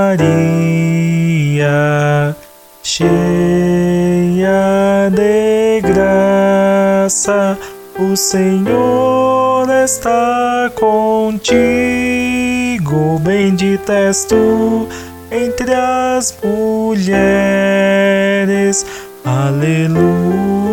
Maria, cheia de graça, o Senhor está contigo. Bendita és tu entre as mulheres. Aleluia.